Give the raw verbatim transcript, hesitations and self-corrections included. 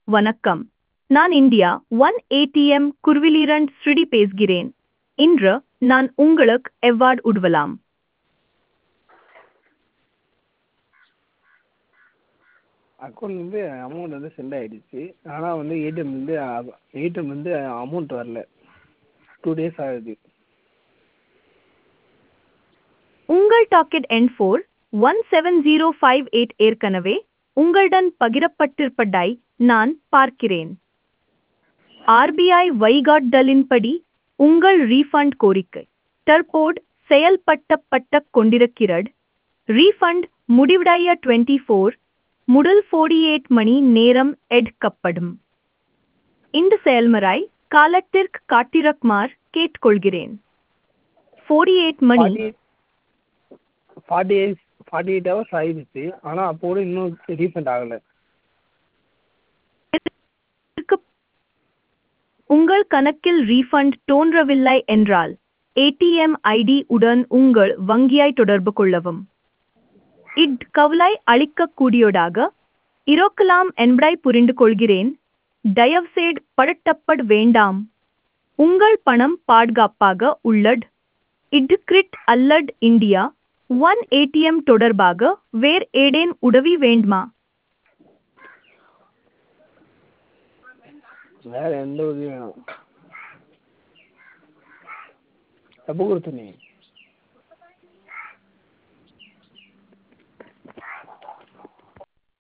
வணக்கம். நான் India one ATM குருவிலிரண்ட் ஸ்ருதி பேசுகிறேன். இன்று நான் உங்களுக்கு எவ்வாறு உதவலாம்? அக்கௌண்ட்லேருந்து அமௌண்ட் வந்து சென்ட் ஆகிடுச்சு. ஆனால் வந்து ஏடிஎம்லேருந்து ஏடிஎம் வந்து அமௌண்ட் வரல. டூ டேஸ் ஆகுது. உங்கள் டாக்கெட் எண் four one seven zero five eight ஏற்கனவே உங்களுடன் பகிரப்பட்டிருப்பதை நான் பார்க்கிறேன். ஆர்பிஐ வழிகாட்டுதலின்படி உங்கள் ரீஃபண்ட் கோரிக்கை தற்போது செயல்படுத்தப்பட்டு கொண்டிருக்கிறது. ரீஃபண்ட் முடிவடைய டுவெண்ட்டி ஃபோர் முதல் ஃபோர்ட்டி எயிட் மணி நேரம் எடுக்கப்படும். இந்த செயல்முறை காலத்திற்கு காத்திருக்குமாறு கேட்டுக்கொள்கிறேன். ஃபோர்ட்டி எயிட் மணி forty eight forty eight hours ஆகிடுச்சு. ஆனால் அப்போது இன்னும் ரீஃபண்ட் ஆகலை. உங்கள் கணக்கில் ரீஃபண்ட் தோன்றவில்லை என்றால் ஏடிஎம் ஐடி உடன் உங்கள் வங்கியை தொடர்பு கொள்ளவும். இது கவலை அளிக்கக்கூடியதாக இருக்கலாம் என்பதை புரிந்து கொள்கிறேன். தயவுசெய்து பதட்டப்பட வேண்டாம். உங்கள் பணம் பாதுகாப்பாக உள்ளது. இது கிரிட் அல்லது இந்தியா ஒன் ஏடிஎம் தொடர்பாக வேறு ஏதேனும் உதவி வேண்டுமா? வேறு எந்த உதவியும் வேணும். எப்போ கொடுத்த நீ?